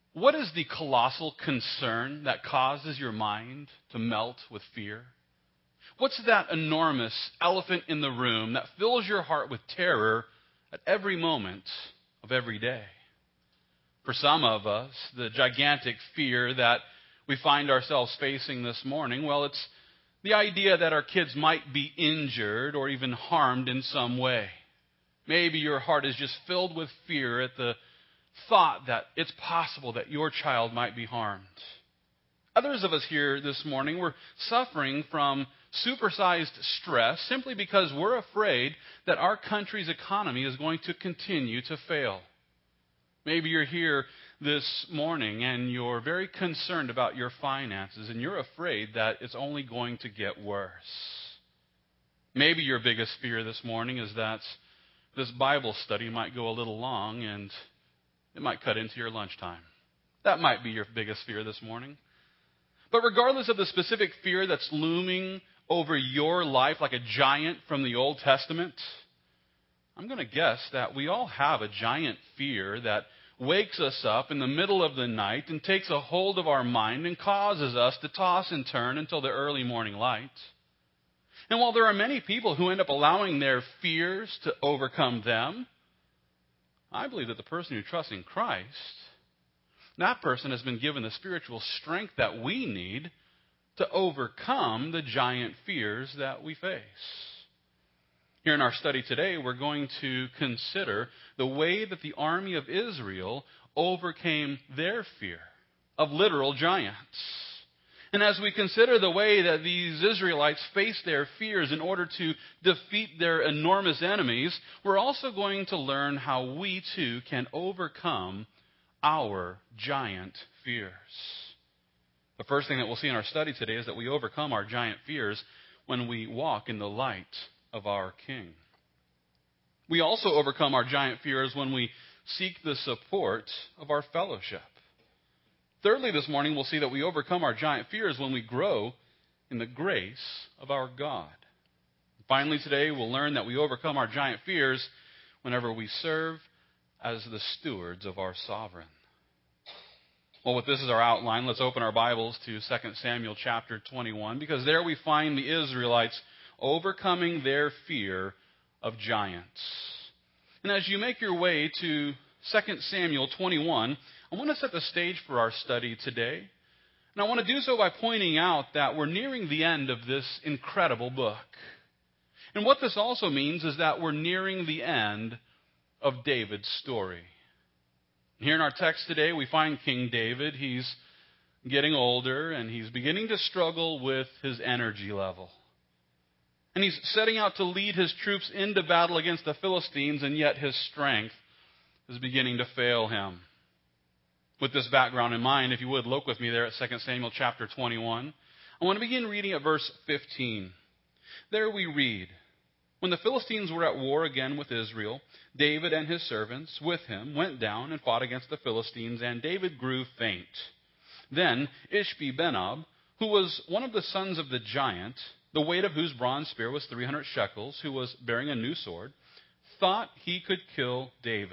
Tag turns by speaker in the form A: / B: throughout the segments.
A: What is the colossal concern that causes your mind to melt with fear? What's that enormous elephant in the room that fills your heart with terror at every moment of every day? For some of us, the gigantic fear that we find ourselves facing this morning, well, it's the idea that our kids might be injured or even harmed in some way. Maybe your heart is just filled with fear at the thought that it's possible that your child might be harmed. Others of us here this morning, we're suffering from supersized stress simply because we're afraid that our country's economy is going to continue to fail. Maybe you're here this morning and you're very concerned about your finances and you're afraid that it's only going to get worse. Maybe your biggest fear this morning is that this Bible study might go a little long and it might cut into your lunchtime. That might be your biggest fear this morning. But regardless of the specific fear that's looming over your life like a giant from the Old Testament, I'm going to guess that we all have a giant fear that wakes us up in the middle of the night and takes a hold of our mind and causes us to toss and turn until the early morning light. And while there are many people who end up allowing their fears to overcome them, I believe that the person who trusts in Christ, that person has been given the spiritual strength that we need to overcome the giant fears that we face. Here in our study today, we're going to consider the way that the army of Israel overcame their fear of literal giants. And as we consider the way that these Israelites faced their fears in order to defeat their enormous enemies, we're also going to learn how we too can overcome our giant fears. The first thing that we'll see in our study today is that we overcome our giant fears when we walk in the light of our King. We also overcome our giant fears when we seek the support of our fellowship. Thirdly, this morning, we'll see that we overcome our giant fears when we grow in the grace of our God. Finally, today, we'll learn that we overcome our giant fears whenever we serve as the stewards of our sovereign. Well, with this as our outline, let's open our Bibles to 2 Samuel chapter 21, because there we find the Israelites overcoming their fear of giants. And as you make your way to 2 Samuel 21, I want to set the stage for our study today. And I want to do so by pointing out that we're nearing the end of this incredible book. And what this also means is that we're nearing the end of David's story. Here in our text today, we find King David. He's getting older and he's beginning to struggle with his energy level. And he's setting out to lead his troops into battle against the Philistines, and yet his strength is beginning to fail him. With this background in mind, if you would, look with me there at 2 Samuel chapter 21. I want to begin reading at verse 15. There we read, "When the Philistines were at war again with Israel, David and his servants with him went down and fought against the Philistines, and David grew faint. Then Ishbi-Benob, who was one of the sons of the giant, the weight of whose bronze spear was 300 shekels, who was bearing a new sword, thought he could kill David.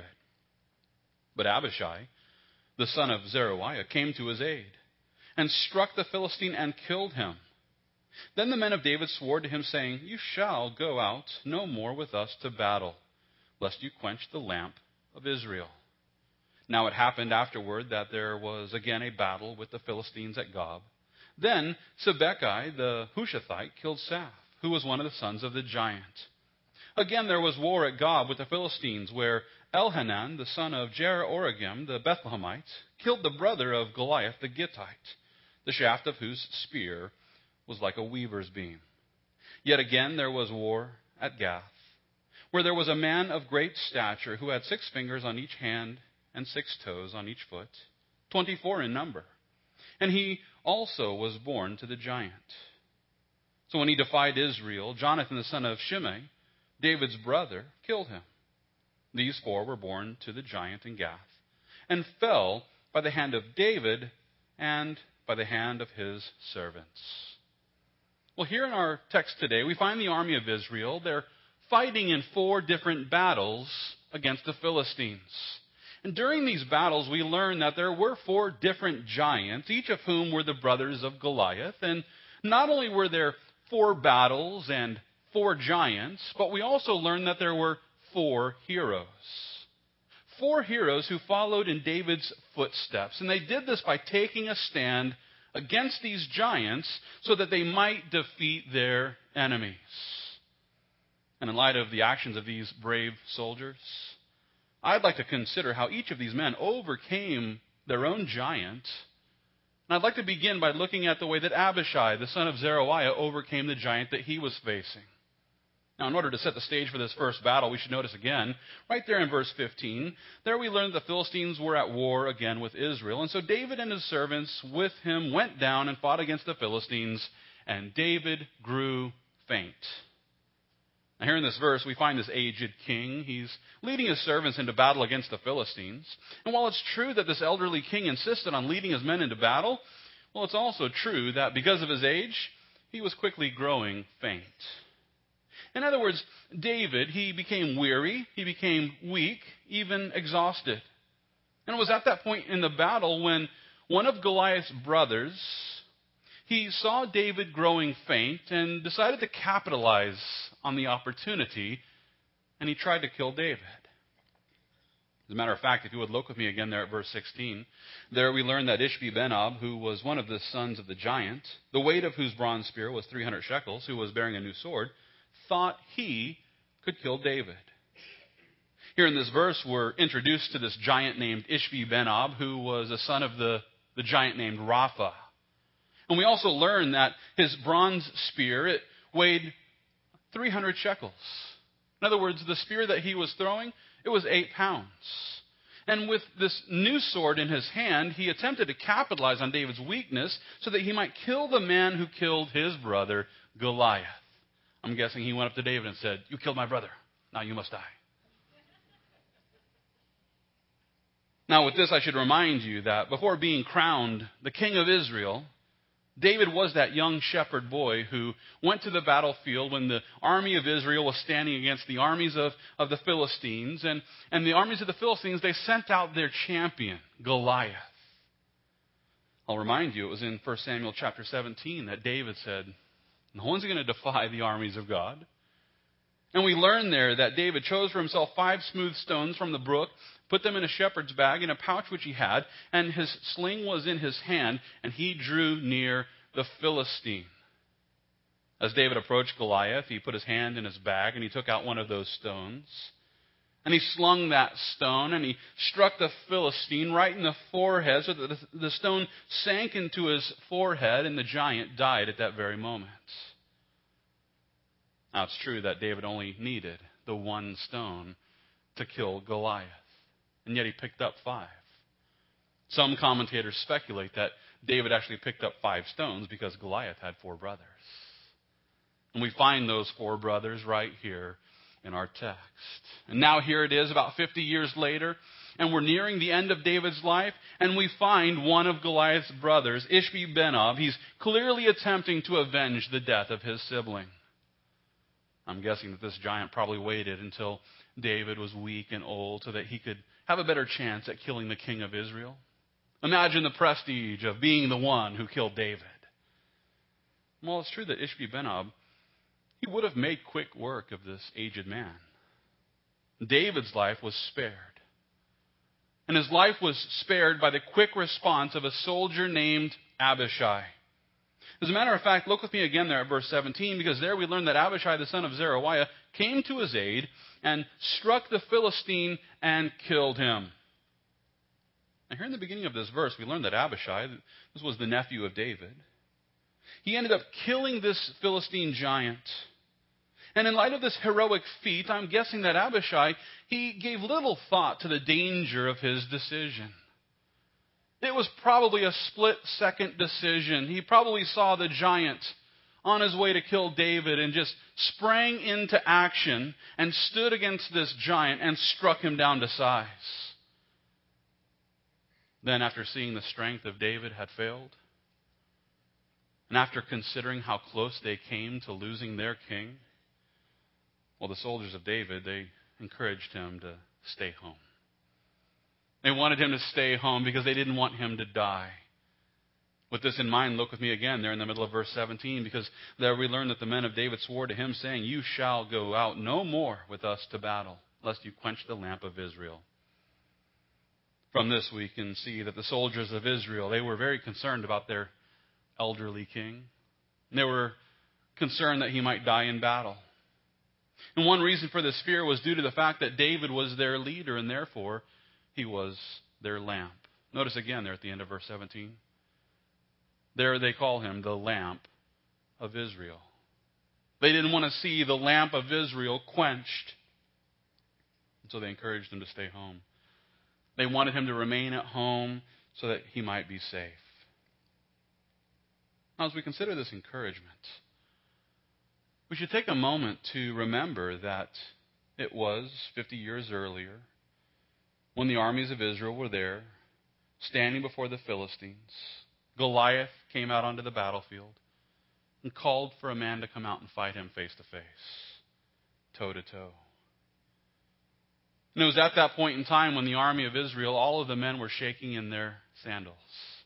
A: But Abishai, the son of Zeruiah, came to his aid, and struck the Philistine and killed him. Then the men of David swore to him, saying, 'You shall go out no more with us to battle, lest you quench the lamp of Israel.' Now it happened afterward that there was again a battle with the Philistines at Gob. Then Sibbecai the Hushathite killed Saph, who was one of the sons of the giant. Again there was war at Gob with the Philistines, where Elhanan, the son of Jer-oregim the Bethlehemite, killed the brother of Goliath the Gittite, the shaft of whose spear was like a weaver's beam. Yet again there was war at Gath, where there was a man of great stature who had 6 fingers on each hand and 6 toes on each foot, 24 in number. And he also was born to the giant. So when he defied Israel, Jonathan the son of Shimei, David's brother, killed him. These 4 were born to the giant in Gath, and fell by the hand of David and by the hand of his servants." Well, here in our text today, we find the army of Israel. They're fighting in 4 different battles against the Philistines. And during these battles, we learn that there were 4 different giants, each of whom were the brothers of Goliath. And not only were there 4 battles and 4 giants, but we also learn that there were 4 heroes. 4 heroes who followed in David's footsteps. And they did this by taking a stand against these giants so that they might defeat their enemies. And in light of the actions of these brave soldiers, I'd like to consider how each of these men overcame their own giant. And I'd like to begin by looking at the way that Abishai, the son of Zeruiah, overcame the giant that he was facing. Now, in order to set the stage for this first battle, we should notice again, right there in verse 15, there we learn that the Philistines were at war again with Israel. And so David and his servants with him went down and fought against the Philistines, and David grew faint. Now, here in this verse, we find this aged king. He's leading his servants into battle against the Philistines. And while it's true that this elderly king insisted on leading his men into battle, well, it's also true that because of his age, he was quickly growing faint. In other words, David, he became weary, he became weak, even exhausted. And it was at that point in the battle when one of Goliath's brothers, he saw David growing faint and decided to capitalize on the opportunity, and he tried to kill David. As a matter of fact, if you would look with me again there at verse 16, there we learn that Ishbi-Benob, who was one of the sons of the giant, the weight of whose bronze spear was 300 shekels, who was bearing a new sword, thought he could kill David. Here in this verse, we're introduced to this giant named Ishbi-Benob, who was a son of the giant named Rapha. And we also learn that his bronze spear, it weighed 300 shekels. In other words, the spear that he was throwing, it was 8 pounds. And with this new sword in his hand, he attempted to capitalize on David's weakness so that he might kill the man who killed his brother, Goliath. I'm guessing he went up to David and said, "You killed my brother. Now you must die." Now with this, I should remind you that before being crowned the king of Israel, David was that young shepherd boy who went to the battlefield when the army of Israel was standing against the armies of the Philistines. And the armies of the Philistines, they sent out their champion, Goliath. I'll remind you, it was in 1 Samuel chapter 17 that David said, "No one's going to defy the armies of God." And we learn there that David chose for himself 5 smooth stones from the brook, put them in a shepherd's bag in a pouch which he had, and his sling was in his hand, and he drew near the Philistine. As David approached Goliath, he put his hand in his bag, and he took out one of those stones. And he slung that stone, and he struck the Philistine right in the forehead, so that the stone sank into his forehead, and the giant died at that very moment. Now, it's true that David only needed the 1 stone to kill Goliath, and yet he picked up 5. Some commentators speculate that David actually picked up 5 stones because Goliath had 4 brothers. And we find those 4 brothers right here in our text. And now here it is about 50 years later, and we're nearing the end of David's life, and we find one of Goliath's brothers, Ishbi-Benob. He's clearly attempting to avenge the death of his sibling. I'm guessing that this giant probably waited until David was weak and old so that he could have a better chance at killing the king of Israel. Imagine the prestige of being the one who killed David. Well, it's true that Ishbi-Benob, he would have made quick work of this aged man. David's life was spared. And his life was spared by the quick response of a soldier named Abishai. As a matter of fact, look with me again there at verse 17, because there we learn that Abishai, the son of Zeruiah, came to his aid and struck the Philistine and killed him. Now, here in the beginning of this verse, we learn that Abishai, this was the nephew of David, he ended up killing this Philistine giant. And in light of this heroic feat, I'm guessing that Abishai, he gave little thought to the danger of his decision. It was probably a split-second decision. He probably saw the giant on his way to kill David and just sprang into action and stood against this giant and struck him down to size. Then, after seeing the strength of David had failed, and after considering how close they came to losing their king, well, the soldiers of David, they encouraged him to stay home. They wanted him to stay home because they didn't want him to die. With this in mind, look with me again there in the middle of verse 17, because there we learn that the men of David swore to him, saying, "You shall go out no more with us to battle, lest you quench the lamp of Israel." From this we can see that the soldiers of Israel, they were very concerned about their elderly king. They were concerned that he might die in battle. And one reason for this fear was due to the fact that David was their leader, and therefore he was their lamp. Notice again there at the end of verse 17. There they call him the lamp of Israel. They didn't want to see the lamp of Israel quenched, and so they encouraged him to stay home. They wanted him to remain at home so that he might be safe. Now, as we consider this encouragement, we should take a moment to remember that it was 50 years earlier when the armies of Israel were there, standing before the Philistines. Goliath came out onto the battlefield and called for a man to come out and fight him face to face, toe to toe. And it was at that point in time when the army of Israel, all of the men were shaking in their sandals.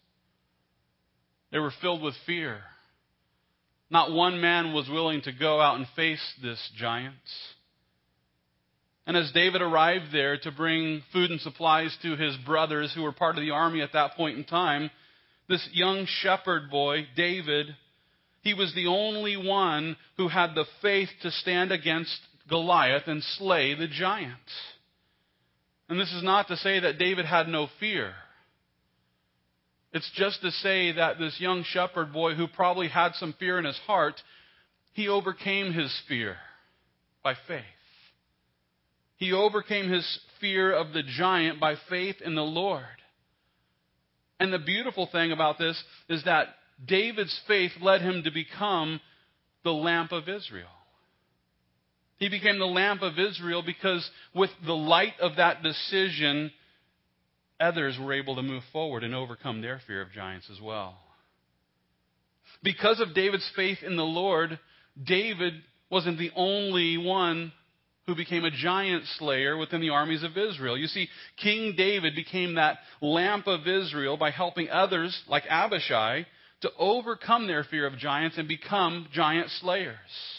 A: They were filled with fear. Not one man was willing to go out and face this giant. And as David arrived there to bring food and supplies to his brothers who were part of the army at that point in time, this young shepherd boy, David, he was the only one who had the faith to stand against Goliath and slay the giant. And this is not to say that David had no fear. It's just to say that this young shepherd boy who probably had some fear in his heart, he overcame his fear by faith. He overcame his fear of the giant by faith in the Lord. And the beautiful thing about this is that David's faith led him to become the lamp of Israel. He became the lamp of Israel because with the light of that decision, others were able to move forward and overcome their fear of giants as well. Because of David's faith in the Lord, David wasn't the only one who became a giant slayer within the armies of Israel. You see, King David became that lamp of Israel by helping others, like Abishai, to overcome their fear of giants and become giant slayers.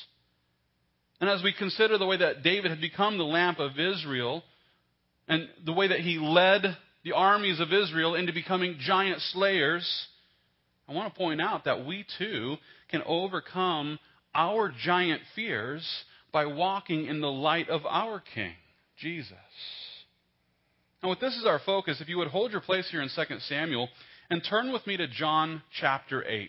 A: And as we consider the way that David had become the lamp of Israel and the way that he led the armies of Israel into becoming giant slayers, I want to point out that we too can overcome our giant fears by walking in the light of our King, Jesus. Now, with this as our focus, if you would hold your place here in 2 Samuel and turn with me to John chapter 8.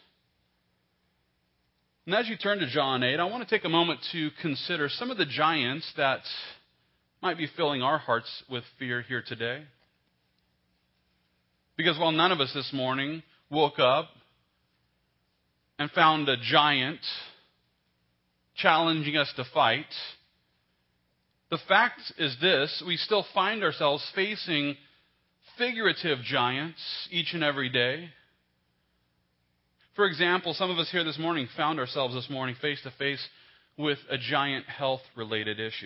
A: And as you turn to John 8, I want to take a moment to consider some of the giants that might be filling our hearts with fear here today. Because while none of us this morning woke up and found a giant challenging us to fight, the fact is this: we still find ourselves facing figurative giants each and every day. For example, some of us here this morning found ourselves this morning face to face with a giant health-related issue.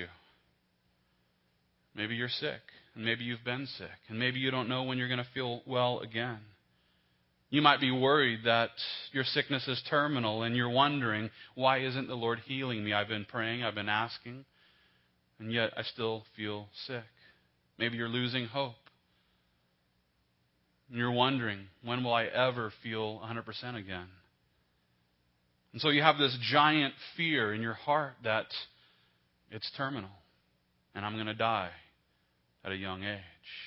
A: Maybe you're sick, and maybe you've been sick, and maybe you don't know when you're going to feel well again. You might be worried that your sickness is terminal, and you're wondering, why isn't the Lord healing me? I've been praying, I've been asking, and yet I still feel sick. Maybe you're losing hope. And you're wondering, when will I ever feel 100% again? And so you have this giant fear in your heart that it's terminal, and I'm going to die at a young age.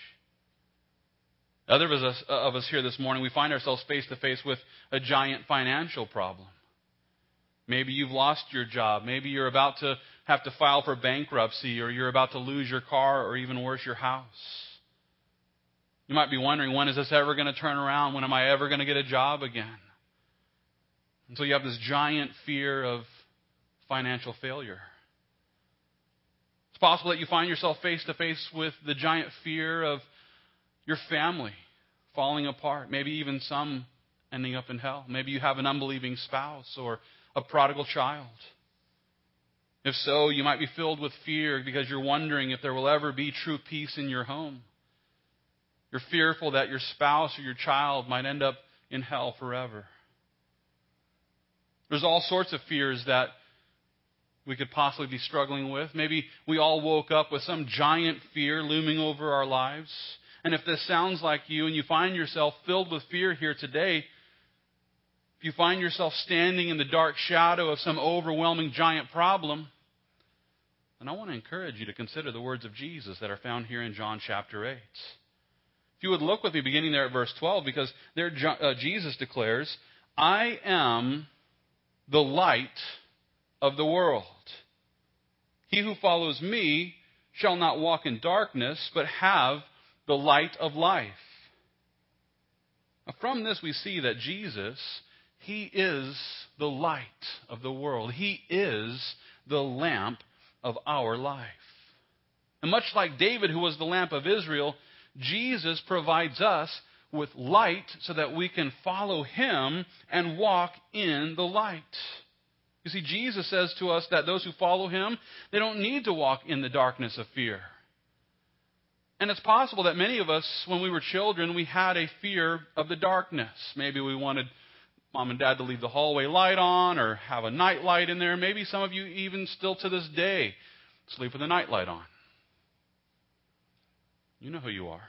A: Other of us here this morning, we find ourselves face to face with a giant financial problem. Maybe you've lost your job. Maybe you're about to have to file for bankruptcy, or you're about to lose your car, or even worse, your house. You might be wondering, when is this ever going to turn around? When am I ever going to get a job again? And so you have this giant fear of financial failure. It's possible that you find yourself face to face with the giant fear of your family falling apart, maybe even some ending up in hell. Maybe you have an unbelieving spouse or a prodigal child. If so, you might be filled with fear because you're wondering if there will ever be true peace in your home. You're fearful that your spouse or your child might end up in hell forever. There's all sorts of fears that we could possibly be struggling with. Maybe we all woke up with some giant fear looming over our lives. And if this sounds like you and you find yourself filled with fear here today, if you find yourself standing in the dark shadow of some overwhelming giant problem, then I want to encourage you to consider the words of Jesus that are found here in John chapter 8. If you would look with me beginning there at verse 12, because there Jesus declares, I am the light of the world. He who follows me shall not walk in darkness, but have the light of life. Now, from this we see that Jesus, He is the light of the world. He is the lamp of our life. And much like David, who was the lamp of Israel, Jesus provides us with light so that we can follow Him and walk in the light. You see, Jesus says to us that those who follow Him, they don't need to walk in the darkness of fear. And it's possible that many of us, when we were children, we had a fear of the darkness. Maybe we wanted Mom and Dad to leave the hallway light on or have a night light in there. Maybe some of you even still to this day sleep with a night light on. You know who you are.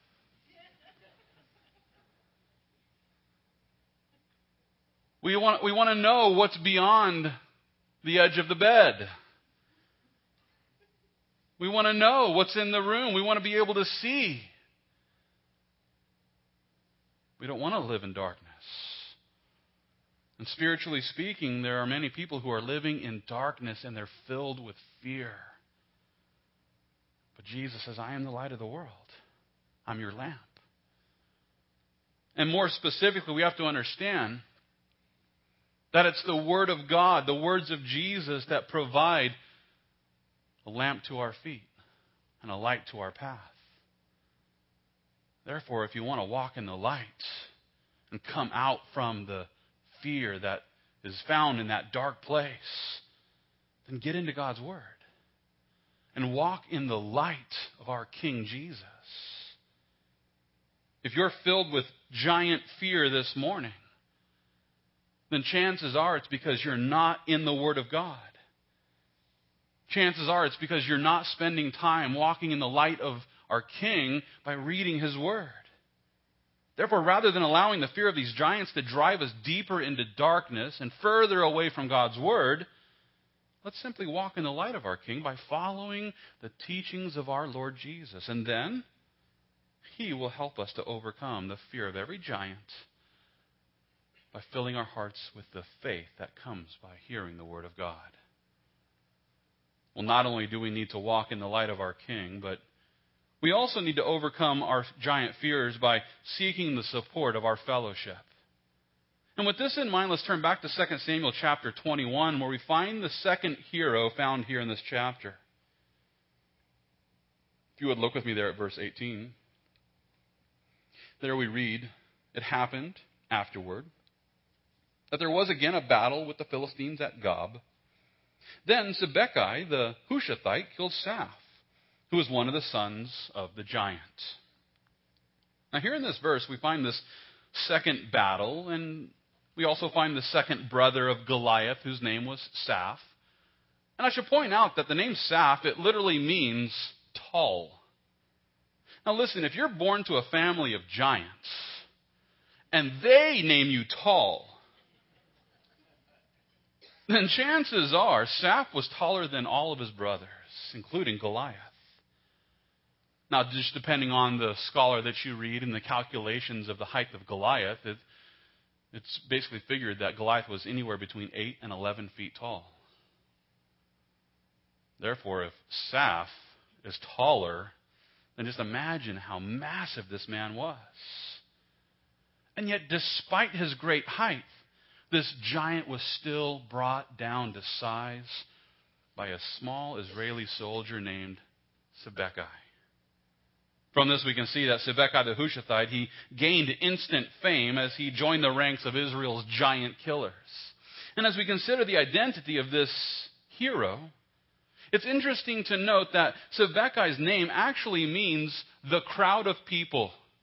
A: We want to know what's beyond the edge of the bed. We want to know what's in the room. We want to be able to see. We don't want to live in darkness. And spiritually speaking, there are many people who are living in darkness and they're filled with fear. But Jesus says, I am the light of the world. I'm your lamp. And more specifically, we have to understand that it's the Word of God, the words of Jesus, that provide a lamp to our feet and a light to our path. Therefore, if you want to walk in the light and come out from the fear that is found in that dark place, then get into God's Word and walk in the light of our King Jesus. If you're filled with giant fear this morning, then chances are it's because you're not in the Word of God. Chances are it's because you're not spending time walking in the light of our King by reading His Word. Therefore, rather than allowing the fear of these giants to drive us deeper into darkness and further away from God's Word, let's simply walk in the light of our King by following the teachings of our Lord Jesus. And then He will help us to overcome the fear of every giant by filling our hearts with the faith that comes by hearing the Word of God. Well, not only do we need to walk in the light of our King, but we also need to overcome our giant fears by seeking the support of our fellowship. And with this in mind, let's turn back to 2 Samuel chapter 21, where we find the second hero found here in this chapter. If you would look with me there at verse 18. There we read, it happened afterward that there was again a battle with the Philistines at Gob. Then Sibbecai the Hushathite killed Saph, who was one of the sons of the giant. Now here in this verse we find this second battle, and we also find the second brother of Goliath, whose name was Saph. And I should point out that the name Saph, it literally means tall. Now listen, if you're born to a family of giants, and they name you tall, then chances are Saph was taller than all of his brothers, including Goliath. Now, just depending on the scholar that you read and the calculations of the height of Goliath, it's basically figured that Goliath was anywhere between 8 and 11 feet tall. Therefore, if Saph is taller, then just imagine how massive this man was. And yet, despite his great height, this giant was still brought down to size by a small Israeli soldier named Sibbecai. From this we can see that Sibbecai the Hushathite, he gained instant fame as he joined the ranks of Israel's giant killers. And as we consider the identity of this hero, it's interesting to note that Sibbecai's name actually means the crowd of people.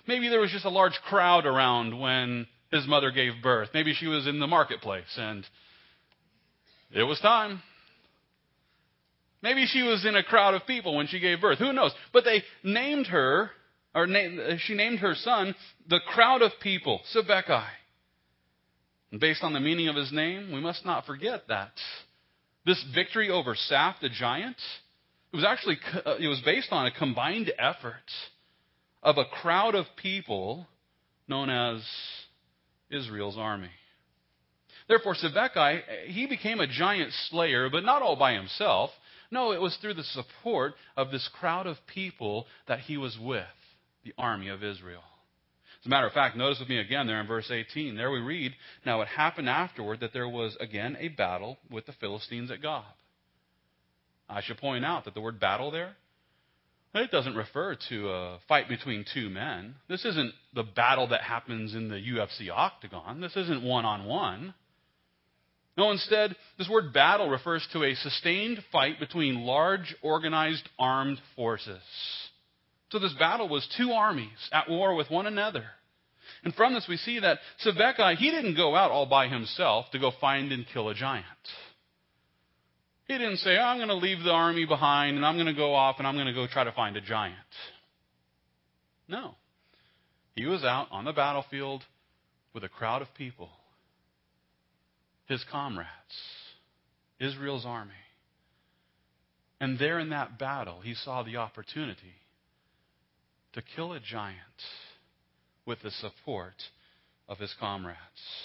A: Maybe there was just a large crowd around when his mother gave birth. Maybe she was in the marketplace and it was time. Maybe she was in a crowd of people when she gave birth. Who knows? But they named her, she named her son, the crowd of people, Sibbecai. And based on the meaning of his name, we must not forget that this victory over Saph the giant, it was based on a combined effort of a crowd of people known as Israel's army. Therefore, Sibbecai, he became a giant slayer, but not all by himself. No, it was through the support of this crowd of people that he was with, the army of Israel. As a matter of fact, notice with me again there in verse 18. There we read, "Now it happened afterward that there was again a battle with the Philistines at Gob." I should point out that the word battle there, it doesn't refer to a fight between two men. This isn't the battle that happens in the UFC octagon. This isn't one-on-one. No, instead, this word battle refers to a sustained fight between large, organized, armed forces. So this battle was two armies at war with one another. And from this we see that Sibbecai, he didn't go out all by himself to go find and kill a giant. He didn't say, I'm going to leave the army behind and I'm going to go off and I'm going to go try to find a giant. No. He was out on the battlefield with a crowd of people, his comrades, Israel's army. And there in that battle, he saw the opportunity to kill a giant with the support of his comrades.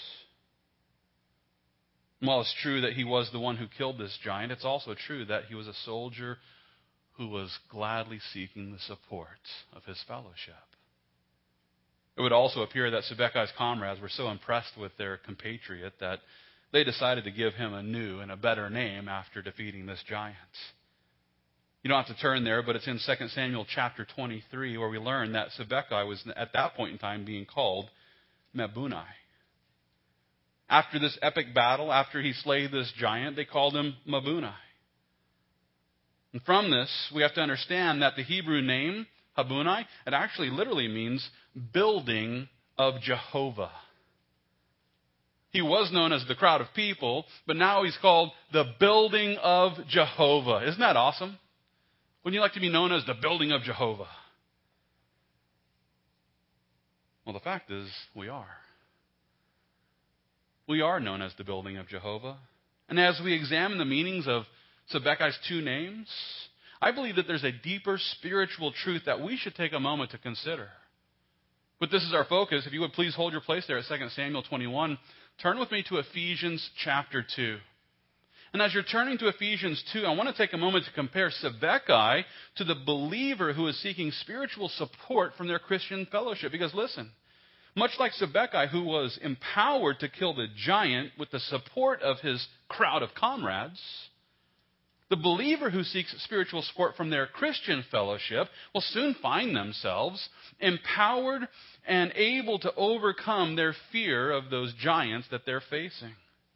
A: While it's true that he was the one who killed this giant, it's also true that he was a soldier who was gladly seeking the support of his fellowship. It would also appear that Sibbecai's comrades were so impressed with their compatriot that they decided to give him a new and a better name after defeating this giant. You don't have to turn there, but it's in 2 Samuel chapter 23 where we learn that Sibbecai was at that point in time being called Mebunai. After this epic battle, after he slayed this giant, they called him Mebunai. And from this, we have to understand that the Hebrew name, Habunai, it actually literally means building of Jehovah. He was known as the crowd of people, but now he's called the building of Jehovah. Isn't that awesome? Wouldn't you like to be known as the building of Jehovah? Well, the fact is, we are. We are known as the building of Jehovah. And as we examine the meanings of Sibbecai's two names, I believe that there's a deeper spiritual truth that we should take a moment to consider. But this is our focus. If you would please hold your place there at 2 Samuel 21, turn with me to Ephesians chapter 2. And as you're turning to Ephesians 2, I want to take a moment to compare Sibbecai to the believer who is seeking spiritual support from their Christian fellowship. Because listen, much like Sibbecai, who was empowered to kill the giant with the support of his crowd of comrades, the believer who seeks spiritual support from their Christian fellowship will soon find themselves empowered and able to overcome their fear of those giants that they're facing.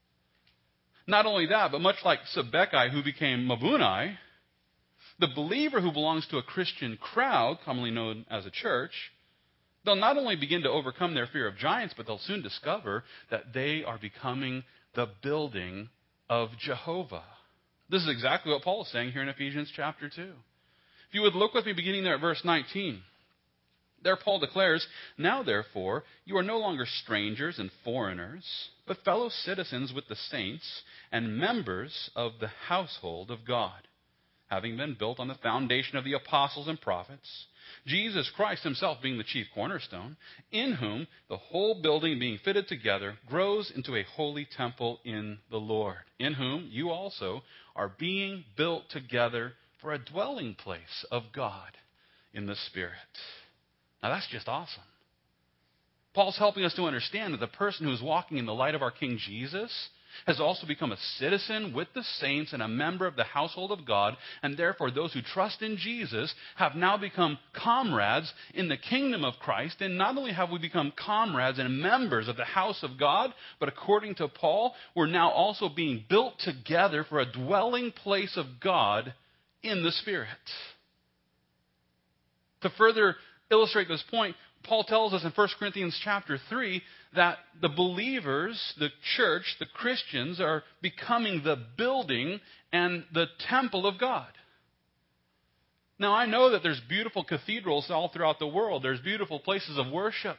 A: Not only that, but much like Sibbecai, who became Mebunai, the believer who belongs to a Christian crowd, commonly known as a church, they'll not only begin to overcome their fear of giants, but they'll soon discover that they are becoming the building of Jehovah. This is exactly what Paul is saying here in Ephesians chapter 2. If you would look with me beginning there at verse 19. There Paul declares, "Now therefore you are no longer strangers and foreigners, but fellow citizens with the saints and members of the household of God, having been built on the foundation of the apostles and prophets, Jesus Christ himself being the chief cornerstone, in whom the whole building being fitted together grows into a holy temple in the Lord, in whom you also are being built together for a dwelling place of God in the Spirit." Now that's just awesome. Paul's helping us to understand that the person who is walking in the light of our King Jesus has also become a citizen with the saints and a member of the household of God, and therefore those who trust in Jesus have now become comrades in the kingdom of Christ. And not only have we become comrades and members of the house of God, but according to Paul, we're now also being built together for a dwelling place of God in the Spirit. To further illustrate this point, Paul tells us in 1 Corinthians chapter 3 that the believers, the church, the Christians, are becoming the building and the temple of God. Now, I know that there's beautiful cathedrals all throughout the world. There's beautiful places of worship.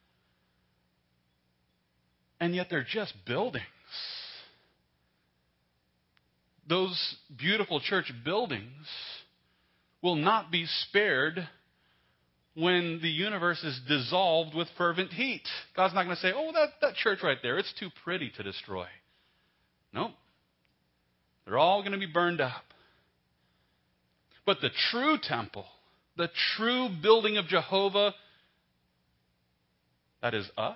A: And yet they're just buildings. Those beautiful church buildings will not be spared when the universe is dissolved with fervent heat. God's not going to say, oh, that church right there, it's too pretty to destroy. Nope. They're all going to be burned up. But the true temple, the true building of Jehovah, that is us,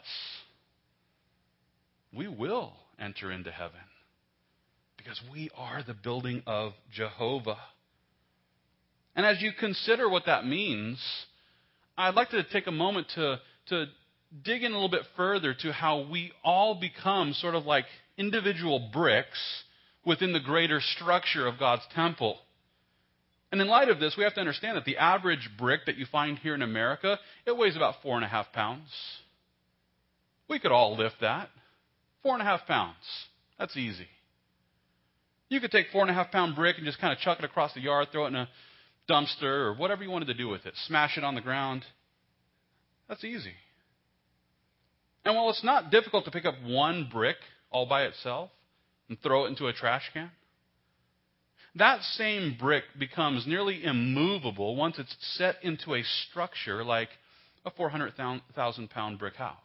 A: we will enter into heaven because we are the building of Jehovah. And as you consider what that means, I'd like to take a moment to dig in a little bit further to how we all become sort of like individual bricks within the greater structure of God's temple. And in light of this, we have to understand that the average brick that you find here in America, it weighs about 4.5 pounds. We could all lift that. 4.5 pounds. That's easy. You could take 4.5 pound brick and just kind of chuck it across the yard, throw it in a dumpster or whatever you wanted to do with it. Smash it on the ground. That's easy. And while it's not difficult to pick up one brick all by itself and throw it into a trash can, that same brick becomes nearly immovable once it's set into a structure like a 400,000 pound brick house.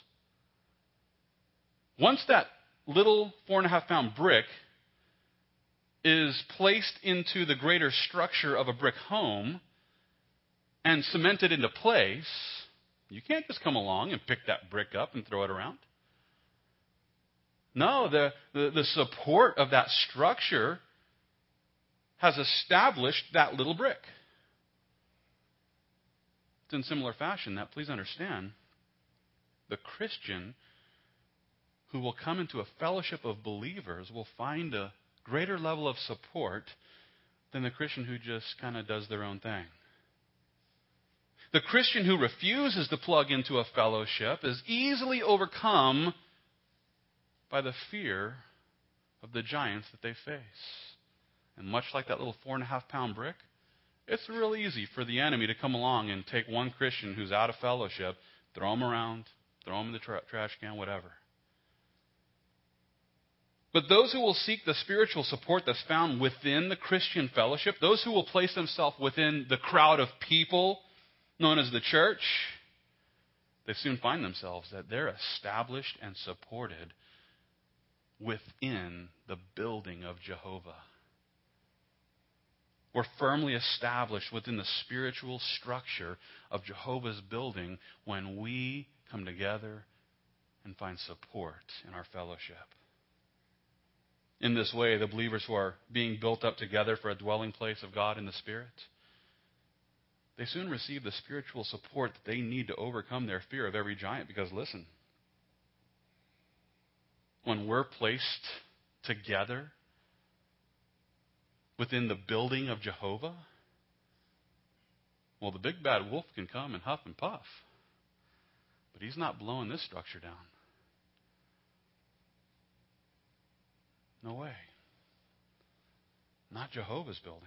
A: Once that little 4.5 pound brick is placed into the greater structure of a brick home and cemented into place, you can't just come along and pick that brick up and throw it around. No, the support of that structure has established that little brick. It's in similar fashion that, please understand, the Christian who will come into a fellowship of believers will find a greater level of support than the Christian who just kind of does their own thing. The Christian who refuses to plug into a fellowship is easily overcome by the fear of the giants that they face. And much like that little 4.5 pound brick, it's real easy for the enemy to come along and take one Christian who's out of fellowship, throw him around, throw him in the trash can, whatever. But those who will seek the spiritual support that's found within the Christian fellowship, those who will place themselves within the crowd of people known as the church, they soon find themselves that they're established and supported within the building of Jehovah. We're firmly established within the spiritual structure of Jehovah's building when we come together and find support in our fellowship. In this way, the believers who are being built up together for a dwelling place of God in the Spirit, they soon receive the spiritual support that they need to overcome their fear of every giant. Because listen, when we're placed together within the building of Jehovah, well, the big bad wolf can come and huff and puff, but he's not blowing this structure down. No way. Not Jehovah's building.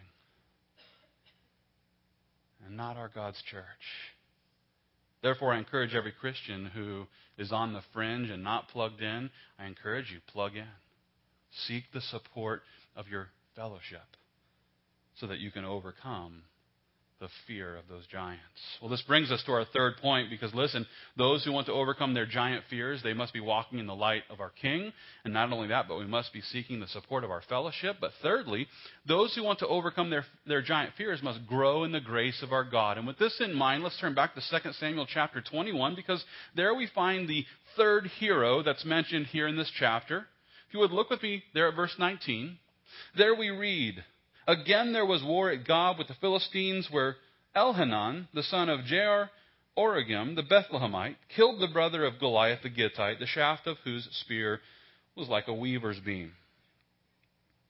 A: And not our God's church. Therefore, I encourage every Christian who is on the fringe and not plugged in, I encourage you, plug in. Seek the support of your fellowship so that you can overcome the fear of those giants. Well, this brings us to our third point because, listen, those who want to overcome their giant fears, they must be walking in the light of our King. And not only that, but we must be seeking the support of our fellowship. But thirdly, those who want to overcome their giant fears must grow in the grace of our God. And with this in mind, let's turn back to 2 Samuel chapter 21 because there we find the third hero that's mentioned here in this chapter. If you would look with me there at verse 19, there we read, "Again there was war at Gob with the Philistines, where Elhanan, the son of Jair-Oregim, the Bethlehemite, killed the brother of Goliath the Gittite, the shaft of whose spear was like a weaver's beam."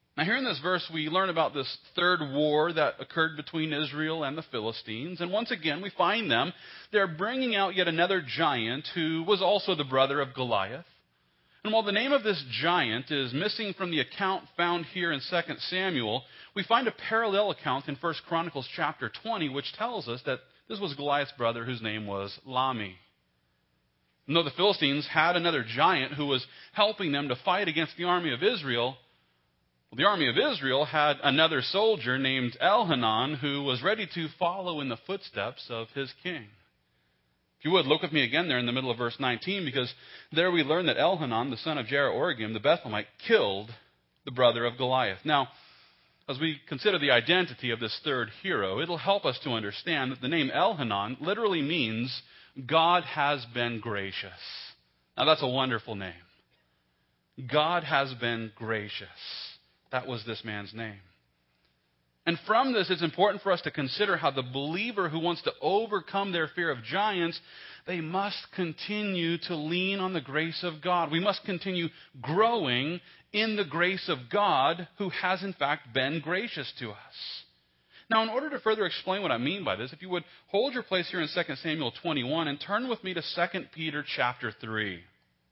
A: Now, here in this verse, we learn about this third war that occurred between Israel and the Philistines. And once again, we find them. They're bringing out yet another giant who was also the brother of Goliath. And while the name of this giant is missing from the account found here in 2 Samuel, we find a parallel account in 1 Chronicles chapter 20, which tells us that this was Goliath's brother whose name was Lami. And though the Philistines had another giant who was helping them to fight against the army of Israel, the army of Israel had another soldier named Elhanan who was ready to follow in the footsteps of his king. If you would, look with me again there in the middle of verse 19, because there we learn that Elhanan, the son of Jeroboam, the Bethlehemite, killed the brother of Goliath. Now, as we consider the identity of this third hero, it'll help us to understand that the name Elhanan literally means God has been gracious. Now, that's a wonderful name. God has been gracious. That was this man's name. And from this, it's important for us to consider how the believer who wants to overcome their fear of giants, they must continue to lean on the grace of God. We must continue growing in the grace of God, who has in fact been gracious to us. Now, in order to further explain what I mean by this, if you would hold your place here in 2 Samuel 21 and turn with me to 2 Peter chapter 3.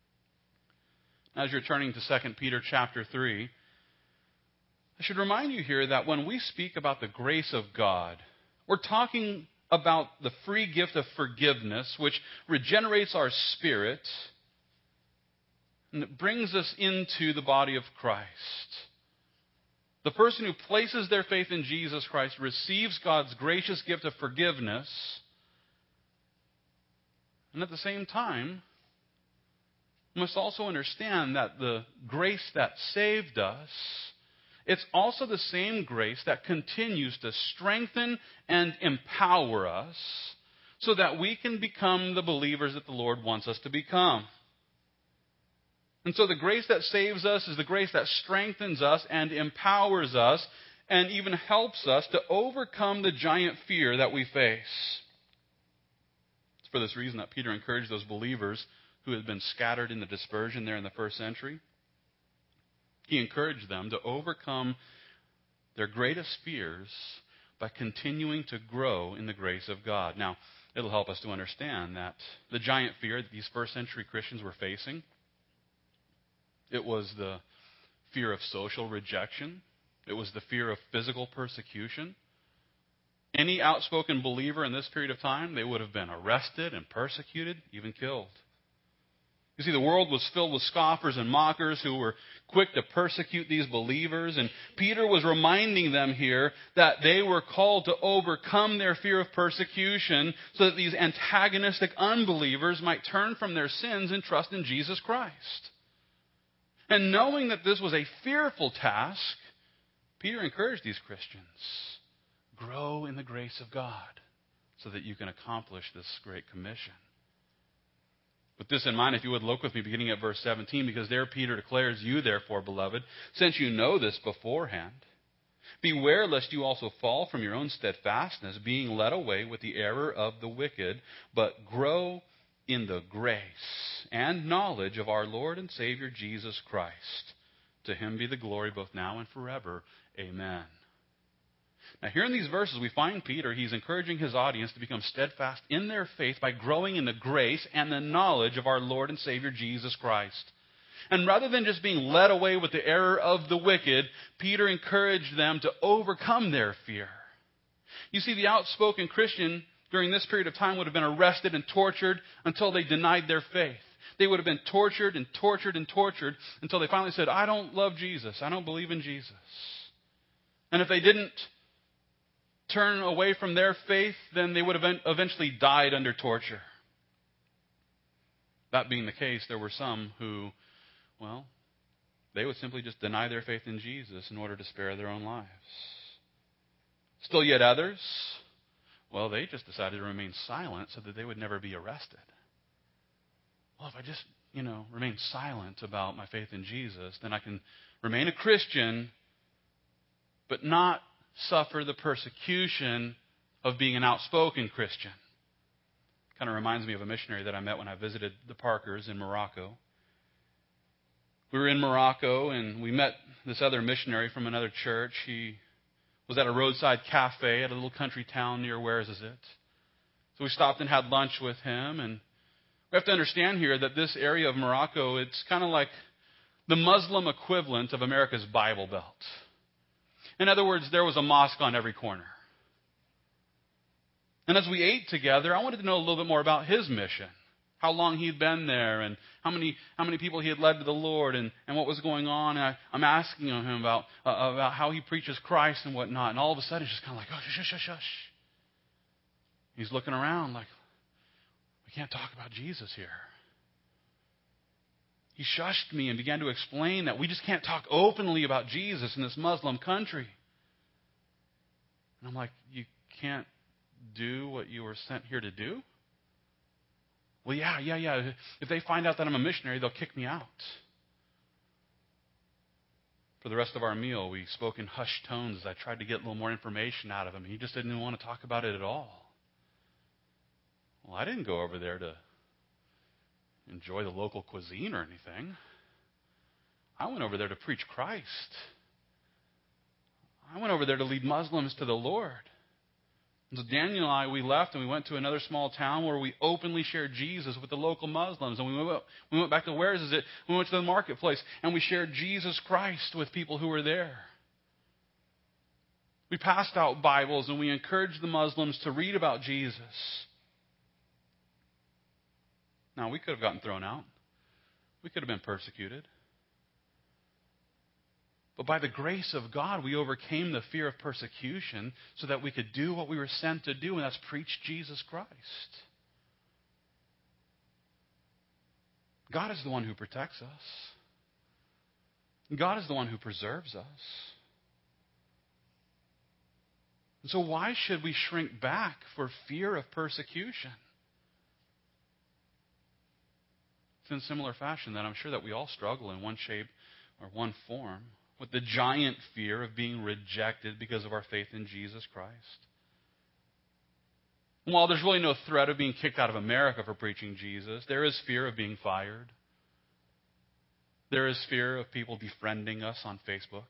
A: As you're turning to 2 Peter chapter 3, I should remind you here that when we speak about the grace of God, we're talking about the free gift of forgiveness, which regenerates our spirit and it brings us into the body of Christ. The person who places their faith in Jesus Christ receives God's gracious gift of forgiveness, and at the same time, we must also understand that the grace that saved us, it's also the same grace that continues to strengthen and empower us so that we can become the believers that the Lord wants us to become. And so the grace that saves us is the grace that strengthens us and empowers us and even helps us to overcome the giant fear that we face. It's for this reason that Peter encouraged those believers who had been scattered in the dispersion there in the first century. He encouraged them to overcome their greatest fears by continuing to grow in the grace of God. Now, it'll help us to understand that the giant fear that these first century Christians were facing, it was the fear of social rejection. It was the fear of physical persecution. Any outspoken believer in this period of time, they would have been arrested and persecuted, even killed. You see, the world was filled with scoffers and mockers who were quick to persecute these believers. And Peter was reminding them here that they were called to overcome their fear of persecution so that these antagonistic unbelievers might turn from their sins and trust in Jesus Christ. And knowing that this was a fearful task, Peter encouraged these Christians, grow in the grace of God so that you can accomplish this great commission. With this in mind, if you would look with me beginning at verse 17, because there Peter declares, "You therefore, beloved, since you know this beforehand, beware lest you also fall from your own steadfastness, being led away with the error of the wicked, but grow in the grace and knowledge of our Lord and Savior Jesus Christ. To him be the glory both now and forever. Amen." Now, here in these verses, we find Peter, he's encouraging his audience to become steadfast in their faith by growing in the grace and the knowledge of our Lord and Savior Jesus Christ. And rather than just being led away with the error of the wicked, Peter encouraged them to overcome their fear. You see, the outspoken Christian during this period of time would have been arrested and tortured until they denied their faith. They would have been tortured and tortured and tortured until they finally said, "I don't love Jesus. I don't believe in Jesus." And if they didn't turn away from their faith, then they would have eventually died under torture. That being the case, there were some who, they would simply just deny their faith in Jesus in order to spare their own lives. Still yet others, they just decided to remain silent so that they would never be arrested. If I just, remain silent about my faith in Jesus, then I can remain a Christian, but not suffer the persecution of being an outspoken Christian. Kind of reminds me of a missionary that I met when I visited the Parkers in Morocco. We were in Morocco, and we met this other missionary from another church. He was at a roadside cafe at a little country town near Where Is It? So we stopped and had lunch with him. And we have to understand here that this area of Morocco, it's kind of like the Muslim equivalent of America's Bible Belt. In other words, there was a mosque on every corner. And as we ate together, I wanted to know a little bit more about his mission, how long he'd been there, and how many people he had led to the Lord, and what was going on. And I'm asking him about how he preaches Christ and whatnot. And all of a sudden, he's just kind of like, oh, shush, shush, shush. He's looking around like, we can't talk about Jesus here. He shushed me and began to explain that we just can't talk openly about Jesus in this Muslim country. And I'm like, you can't do what you were sent here to do? Well, yeah. If they find out that I'm a missionary, they'll kick me out. For the rest of our meal, we spoke in hushed tones as I tried to get a little more information out of him. He just didn't want to talk about it at all. Well, I didn't go over there to enjoy the local cuisine or anything. I went over there to preach Christ. I went over there to lead Muslims to the Lord. And so Daniel and I, we left and we went to another small town where we openly shared Jesus with the local Muslims. And we went back to Where Is It? We went to the marketplace and we shared Jesus Christ with people who were there. We passed out Bibles and we encouraged the Muslims to read about Jesus. Now, we could have gotten thrown out. We could have been persecuted. But by the grace of God, we overcame the fear of persecution so that we could do what we were sent to do, and that's preach Jesus Christ. God is the one who protects us. God is the one who preserves us. And so why should we shrink back for fear of persecution? It's in similar fashion that I'm sure that we all struggle in one shape or one form with the giant fear of being rejected because of our faith in Jesus Christ. And while there's really no threat of being kicked out of America for preaching Jesus, there is fear of being fired. There is fear of people befriending us on Facebook.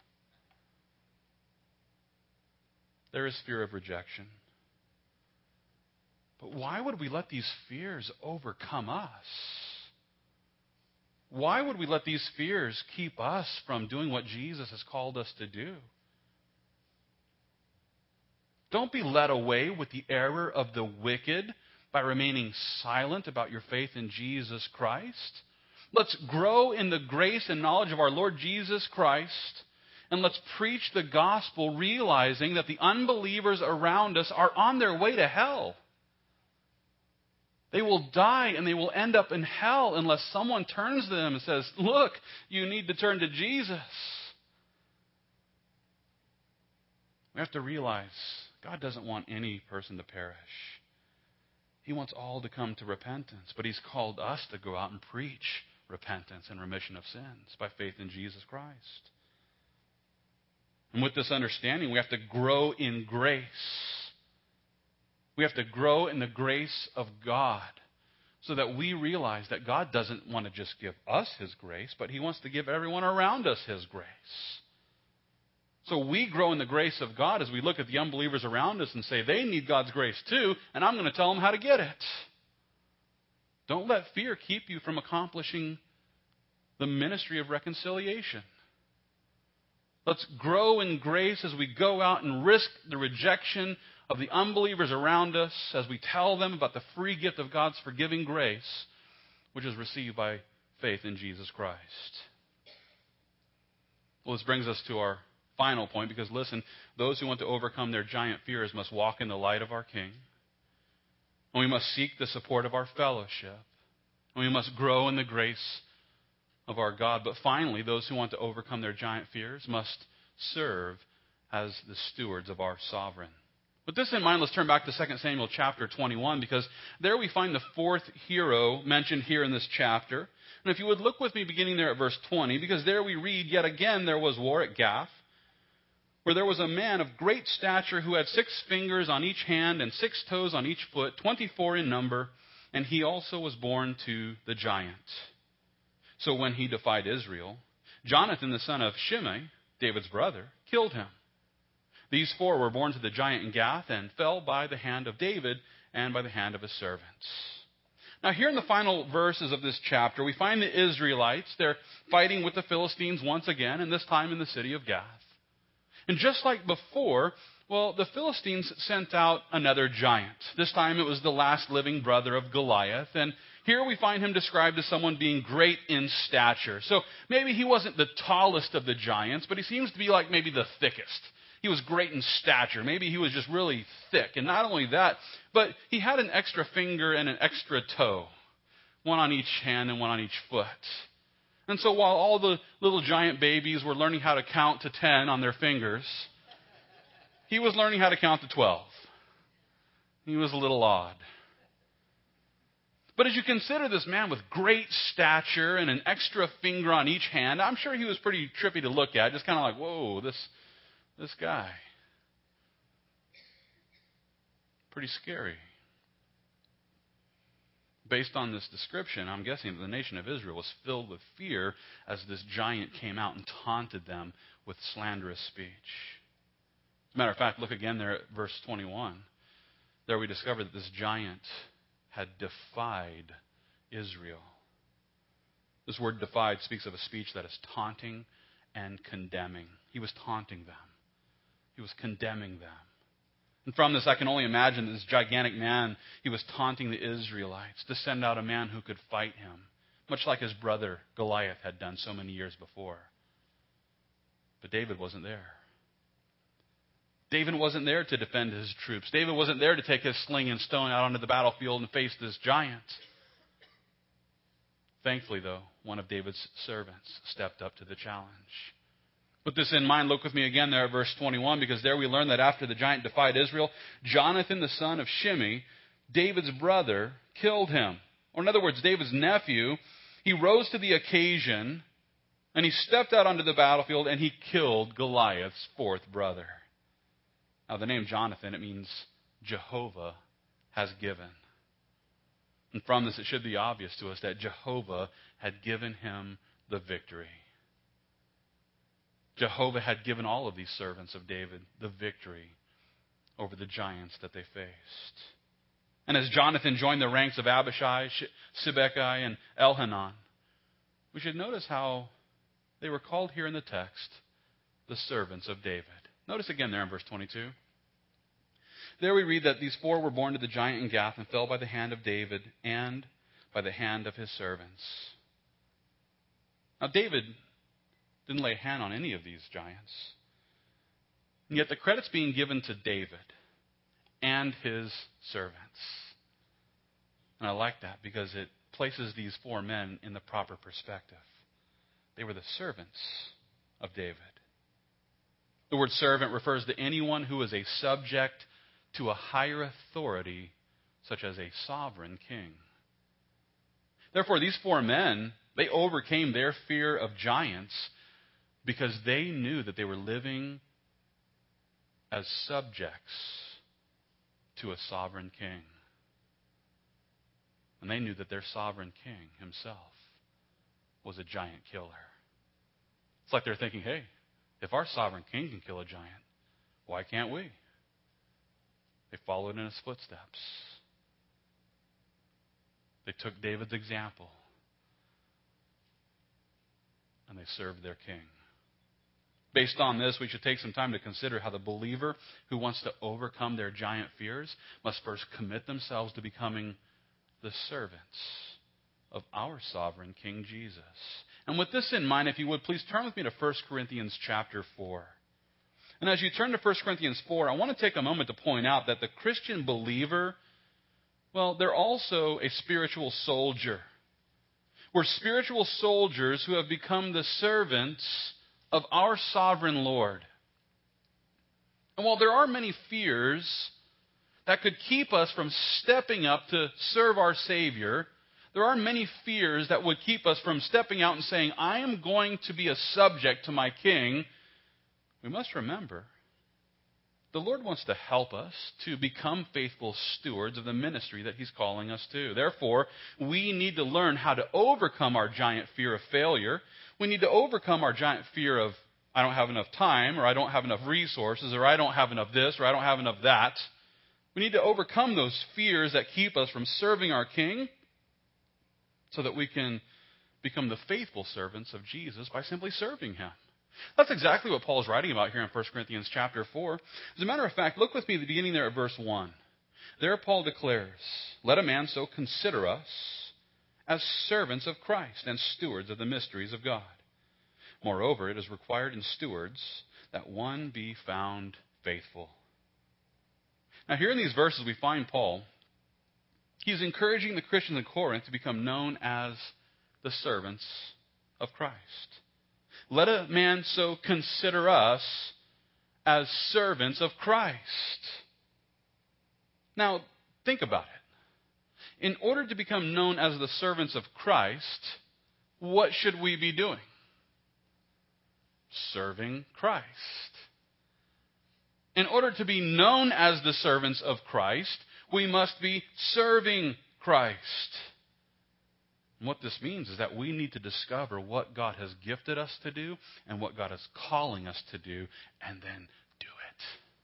A: There is fear of rejection. But why would we let these fears overcome us? Why would we let these fears keep us from doing what Jesus has called us to do? Don't be led away with the error of the wicked by remaining silent about your faith in Jesus Christ. Let's grow in the grace and knowledge of our Lord Jesus Christ, and let's preach the gospel realizing that the unbelievers around us are on their way to hell. They will die and they will end up in hell unless someone turns to them and says, look, you need to turn to Jesus. We have to realize God doesn't want any person to perish. He wants all to come to repentance, but He's called us to go out and preach repentance and remission of sins by faith in Jesus Christ. And with this understanding, we have to grow in grace. We have to grow in the grace of God so that we realize that God doesn't want to just give us His grace, but He wants to give everyone around us His grace. So we grow in the grace of God as we look at the unbelievers around us and say, they need God's grace too, and I'm going to tell them how to get it. Don't let fear keep you from accomplishing the ministry of reconciliation. Let's grow in grace as we go out and risk the rejection of the unbelievers around us as we tell them about the free gift of God's forgiving grace, which is received by faith in Jesus Christ. Well, this brings us to our final point, because listen, those who want to overcome their giant fears must walk in the light of our King. And we must seek the support of our fellowship. And we must grow in the grace of our God. But finally, those who want to overcome their giant fears must serve as the stewards of our sovereign. With this in mind, let's turn back to 2 Samuel chapter 21, because there we find the fourth hero mentioned here in this chapter. And if you would look with me beginning there at verse 20, because there we read, yet again there was war at Gath, where there was a man of great stature who had 6 fingers on each hand and 6 toes on each foot, 24 in number, and he also was born to the giant. So when he defied Israel, Jonathan, the son of Shimei, David's brother, killed him. These 4 were born to the giant in Gath and fell by the hand of David and by the hand of his servants. Now here in the final verses of this chapter, we find the Israelites. They're fighting with the Philistines once again, and this time in the city of Gath. And just like before, the Philistines sent out another giant. This time it was the last living brother of Goliath. And here we find him described as someone being great in stature. So maybe he wasn't the tallest of the giants, but he seems to be like maybe the thickest. He was great in stature. Maybe he was just really thick. And not only that, but he had an extra finger and an extra toe. One on each hand and one on each foot. And so while all the little giant babies were learning how to count to 10 on their fingers, he was learning how to count to 12. He was a little odd. But as you consider this man with great stature and an extra finger on each hand, I'm sure he was pretty trippy to look at. Just kind of like, whoa, this guy. Pretty scary. Based on this description, I'm guessing that the nation of Israel was filled with fear as this giant came out and taunted them with slanderous speech. As a matter of fact, look again there at verse 21. There we discover that this giant had defied Israel. This word defied speaks of a speech that is taunting and condemning. He was taunting them. He was condemning them. And from this, I can only imagine that this gigantic man, he was taunting the Israelites to send out a man who could fight him, much like his brother Goliath had done so many years before. But David wasn't there. David wasn't there to defend his troops. David wasn't there to take his sling and stone out onto the battlefield and face this giant. Thankfully, though, one of David's servants stepped up to the challenge. With this in mind, look with me again there at verse 21, because there we learn that after the giant defied Israel, Jonathan, the son of Shimei, David's brother, killed him. Or in other words, David's nephew, he rose to the occasion, and he stepped out onto the battlefield, and he killed Goliath's 4th brother. Now, the name Jonathan, it means Jehovah has given. And from this, it should be obvious to us that Jehovah had given him the victory. Jehovah had given all of these servants of David the victory over the giants that they faced. And as Jonathan joined the ranks of Abishai, Sibbecai, and Elhanan, we should notice how they were called here in the text the servants of David. Notice again there in verse 22. There we read that these 4 were born to the giant in Gath and fell by the hand of David and by the hand of his servants. Now David didn't lay a hand on any of these giants. And yet the credit's being given to David and his servants. And I like that because it places these 4 men in the proper perspective. They were the servants of David. The word servant refers to anyone who is a subject to a higher authority, such as a sovereign king. Therefore, these 4 men, they overcame their fear of giants because they knew that they were living as subjects to a sovereign king. And they knew that their sovereign king himself was a giant killer. It's like they're thinking, hey, if our sovereign king can kill a giant, why can't we? They followed in his footsteps. They took David's example, and they served their king. Based on this, we should take some time to consider how the believer who wants to overcome their giant fears must first commit themselves to becoming the servants of our sovereign King Jesus. And with this in mind, if you would, please turn with me to 1 Corinthians chapter 4. And as you turn to 1 Corinthians 4, I want to take a moment to point out that the Christian believer, well, they're also a spiritual soldier. We're spiritual soldiers who have become the servants of our sovereign Lord. And while there are many fears that could keep us from stepping up to serve our Savior, there are many fears that would keep us from stepping out and saying, I am going to be a subject to my King. We must remember the Lord wants to help us to become faithful stewards of the ministry that He's calling us to. Therefore, we need to learn how to overcome our giant fear of failure. We need to overcome our giant fear of, I don't have enough time, or I don't have enough resources, or I don't have enough this, or I don't have enough that. We need to overcome those fears that keep us from serving our King so that we can become the faithful servants of Jesus by simply serving Him. That's exactly what Paul is writing about here in 1 Corinthians chapter 4. As a matter of fact, look with me at the beginning there at verse 1. There Paul declares, "Let a man so consider us as servants of Christ and stewards of the mysteries of God. Moreover, it is required in stewards that one be found faithful." Now here in these verses we find Paul, he's encouraging the Christians in Corinth to become known as the servants of Christ. Let a man so consider us as servants of Christ. Now, think about it. In order to become known as the servants of Christ, what should we be doing? Serving Christ. In order to be known as the servants of Christ, we must be serving Christ. And what this means is that we need to discover what God has gifted us to do and what God is calling us to do, and then do it.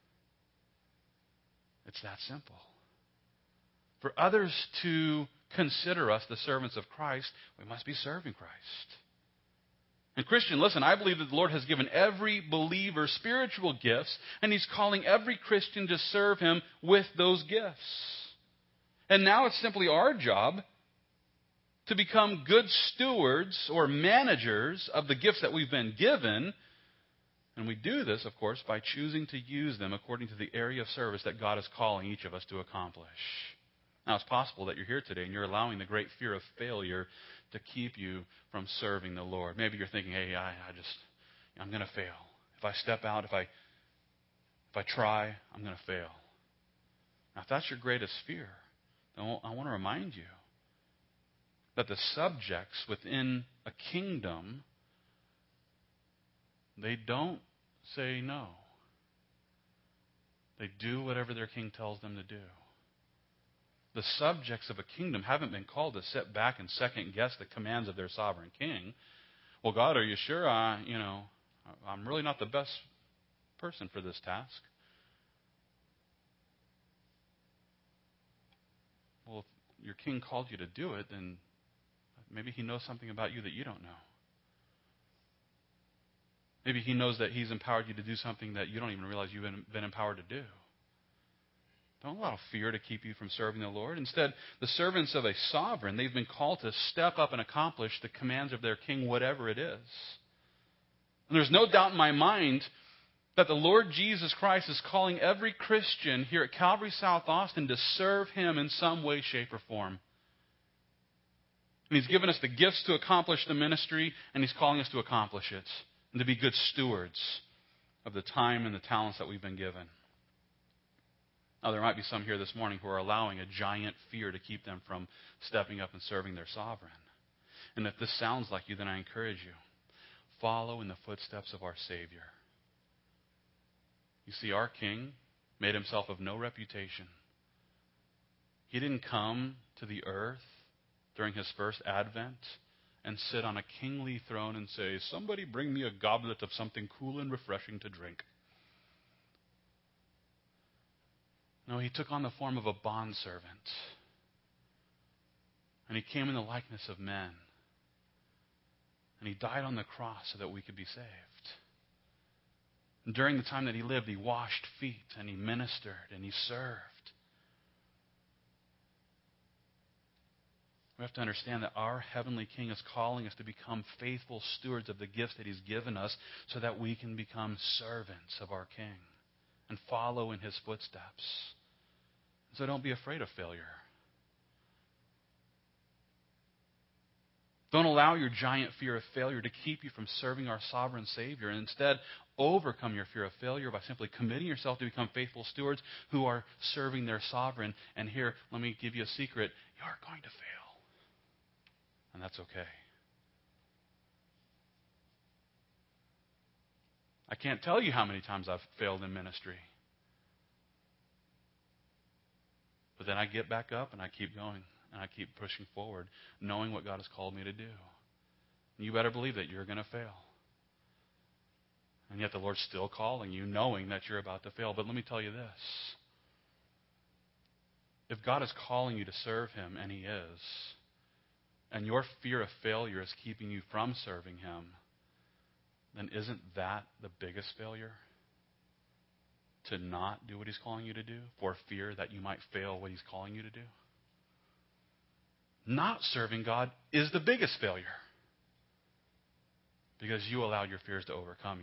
A: It's that simple. For others to consider us the servants of Christ, we must be serving Christ. And Christian, listen, I believe that the Lord has given every believer spiritual gifts, and He's calling every Christian to serve Him with those gifts. And now it's simply our job to become good stewards or managers of the gifts that we've been given. And we do this, of course, by choosing to use them according to the area of service that God is calling each of us to accomplish. Now, it's possible that you're here today and you're allowing the great fear of failure to keep you from serving the Lord. Maybe you're thinking, hey, I'm going to fail. If I step out, if I try, I'm going to fail. Now, if that's your greatest fear, then I want to remind you that the subjects within a kingdom, they don't say no. They do whatever their king tells them to do. The subjects of a kingdom haven't been called to sit back and second guess the commands of their sovereign king. Well, God, are you sure? I'm really not the best person for this task. Well, if your king called you to do it, then maybe He knows something about you that you don't know. Maybe He knows that He's empowered you to do something that you don't even realize you've been empowered to do. Don't allow fear to keep you from serving the Lord. Instead, the servants of a sovereign, they've been called to step up and accomplish the commands of their king, whatever it is. And there's no doubt in my mind that the Lord Jesus Christ is calling every Christian here at Calvary South Austin to serve Him in some way, shape, or form. And He's given us the gifts to accomplish the ministry, and He's calling us to accomplish it and to be good stewards of the time and the talents that we've been given. Now, there might be some here this morning who are allowing a giant fear to keep them from stepping up and serving their sovereign. And if this sounds like you, then I encourage you, follow in the footsteps of our Savior. You see, our King made Himself of no reputation. He didn't come to the earth during His first advent and sit on a kingly throne and say, "Somebody bring me a goblet of something cool and refreshing to drink." No, He took on the form of a bondservant. And He came in the likeness of men. And He died on the cross so that we could be saved. And during the time that He lived, He washed feet and He ministered and He served. We have to understand that our heavenly King is calling us to become faithful stewards of the gifts that He's given us so that we can become servants of our King and follow in His footsteps. So don't be afraid of failure. Don't allow your giant fear of failure to keep you from serving our sovereign Savior. And instead, overcome your fear of failure by simply committing yourself to become faithful stewards who are serving their sovereign. And here, let me give you a secret. You're going to fail. And that's okay. I can't tell you how many times I've failed in ministry. then I get back up and I keep going and I keep pushing forward, knowing what God has called me to do. And you better believe that you're going to fail. And yet the Lord's still calling you, knowing that you're about to fail. But let me tell you this. If God is calling you to serve Him, and He is, and your fear of failure is keeping you from serving Him, then isn't that the biggest failure? To not do what He's calling you to do for fear that you might fail what He's calling you to do? Not serving God is the biggest failure because you allowed your fears to overcome you.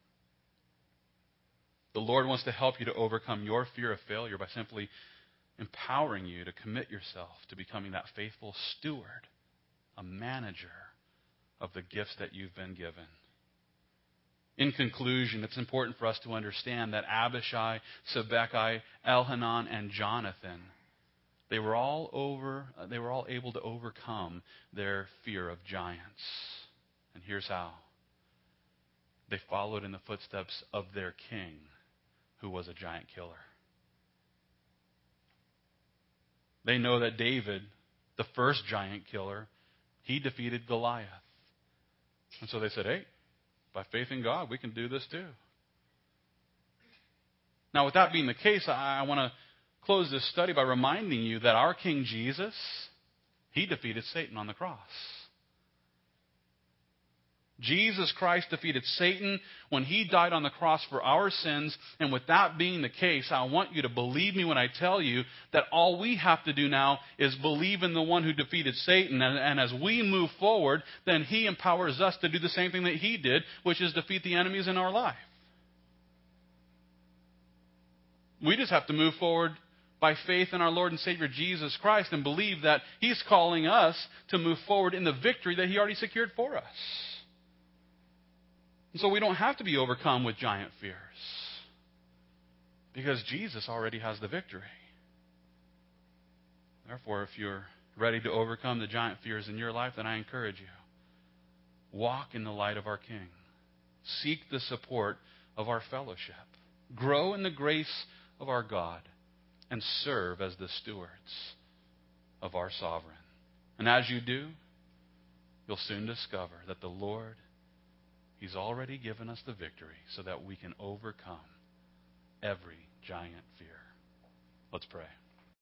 A: The Lord wants to help you to overcome your fear of failure by simply empowering you to commit yourself to becoming that faithful steward, a manager of the gifts that you've been given. In conclusion, it's important for us to understand that Abishai, Sibbecai, Elhanan, and Jonathan, they were all able to overcome their fear of giants. And here's how. They followed in the footsteps of their king, who was a giant killer. They know that David, the first giant killer, he defeated Goliath. And so they said, hey, by faith in God, we can do this too. Now, with that being the case, I want to close this study by reminding you that our King Jesus, He defeated Satan on the cross. Jesus Christ defeated Satan when He died on the cross for our sins. And with that being the case, I want you to believe me when I tell you that all we have to do now is believe in the one who defeated Satan. And as we move forward, then He empowers us to do the same thing that He did, which is defeat the enemies in our life. We just have to move forward by faith in our Lord and Savior Jesus Christ and believe that He's calling us to move forward in the victory that He already secured for us. And so we don't have to be overcome with giant fears because Jesus already has the victory. Therefore, if you're ready to overcome the giant fears in your life, then I encourage you. Walk in the light of our King. Seek the support of our fellowship. Grow in the grace of our God and serve as the stewards of our sovereign. And as you do, you'll soon discover that the Lord, He's already given us the victory so that we can overcome every giant fear. Let's pray.